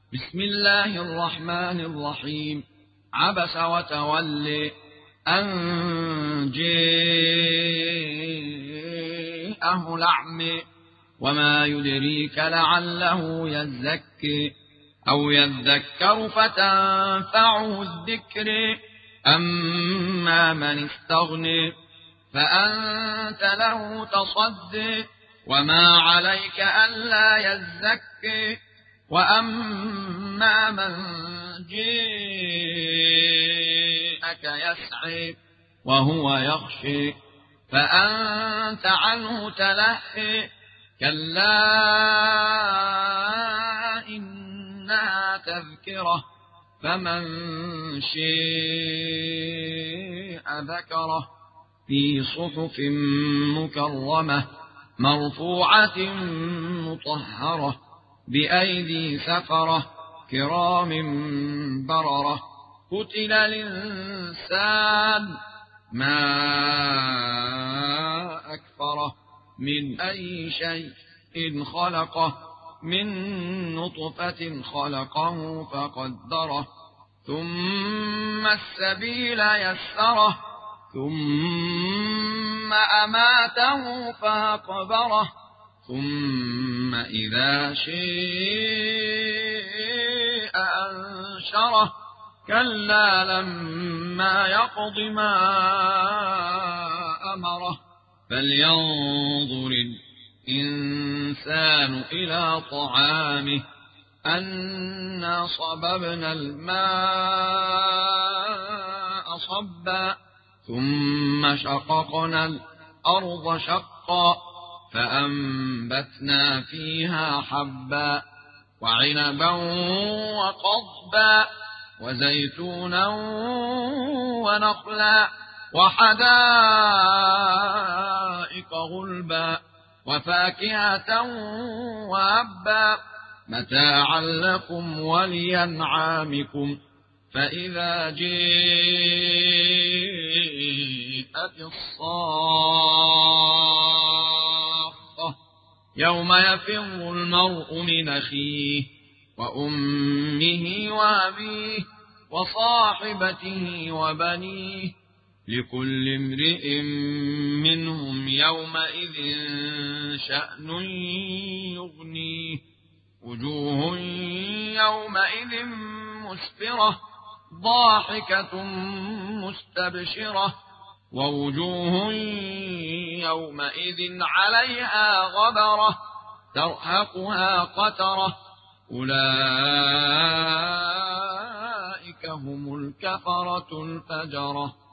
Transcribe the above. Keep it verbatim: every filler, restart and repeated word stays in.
بسم الله الرحمن الرحيم. عبس وتولي أن جاءه الأعمى وما يدريك لعله يزكي أو يذكر فتنفعه الذكر أما من استغني فأنت له تصدي وما عليك ألا يزكي وأما من جاءك يسعي وهو يخشي فأنت عنه تلهي كلا إنها تذكرة فمن شاء ذكره في صحف مكرمة مرفوعة مطهرة بأيدي سفرة كرام بررة قتل الإنسان ما أكفره من أي شيء خلقه من نطفة خلقه فقدره ثم السبيل يسره ثم أماته فأقبره ثم إذا شاء أنشره كلا لما يقض ما أمره فلينظر الإنسان إلى طعامه أنا صببنا الماء صبا ثم شققنا الأرض شقا فأنبتنا فيها حبا وعنبا وقضبا وزيتونا ونخلا وحدائق غلبا وفاكهة وأبا متاعا لكم ولأنعامكم فإذا جاءت الصاخة يوم يفر المرء من أخيه وأمه وأبيه وصاحبته وبنيه لكل امرئ منهم يومئذ شأن يغنيه وجوه يومئذ مسفرة ضاحكة مستبشرة ووجوه يومئذ عليها غبرة ترهقها قترة أولئك هم الكفرة الفجرة.